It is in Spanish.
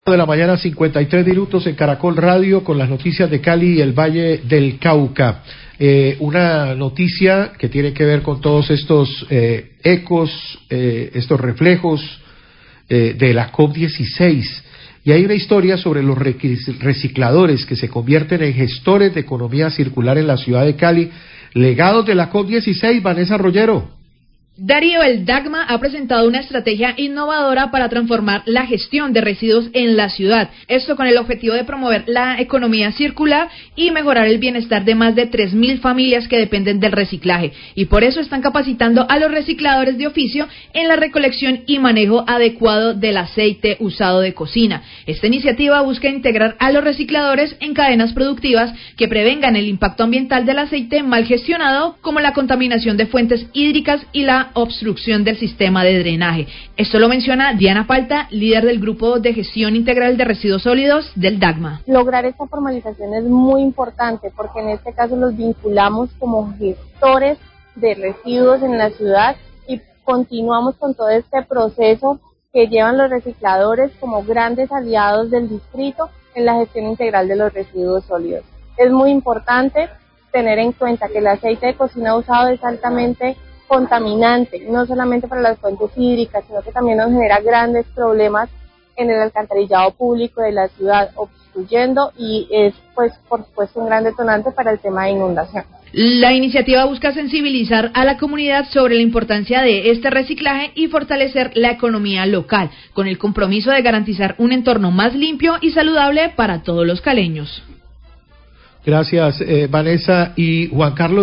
De la mañana, 53 minutos en Caracol Radio con las noticias de Cali y el Valle del Cauca. Una noticia que tiene que ver con todos estos ecos, estos reflejos de la COP16. Y hay una historia sobre los recicladores que se convierten en gestores de economía circular en la ciudad de Cali. Legados de la COP16, Vanessa Rollero. Darío, el DAGMA ha presentado una estrategia innovadora para transformar la gestión de residuos en la ciudad. Esto con el objetivo de promover la economía circular y mejorar el bienestar de más de 3.000 familias que dependen del reciclaje. Y por eso están capacitando a los recicladores de oficio en la recolección y manejo adecuado del aceite usado de cocina. Esta iniciativa busca integrar a los recicladores en cadenas productivas que prevengan el impacto ambiental del aceite mal gestionado, como la contaminación de fuentes hídricas y la obstrucción del sistema de drenaje. Esto lo menciona Diana Palta, líder del Grupo de Gestión Integral de Residuos Sólidos del DAGMA. Lograr esta formalización es muy importante porque en este caso los vinculamos como gestores de residuos en la ciudad y continuamos con todo este proceso que llevan los recicladores como grandes aliados del distrito en la gestión integral de los residuos sólidos. Es muy importante tener en cuenta que el aceite de cocina usado es altamente contaminante, no solamente para las fuentes hídricas, sino que también nos genera grandes problemas en el alcantarillado público de la ciudad, obstruyendo y es, pues, por supuesto, un gran detonante para el tema de inundación. La iniciativa busca sensibilizar a la comunidad sobre la importancia de este reciclaje y fortalecer la economía local, con el compromiso de garantizar un entorno más limpio y saludable para todos los caleños. Gracias, Vanessa. Y Juan Carlos.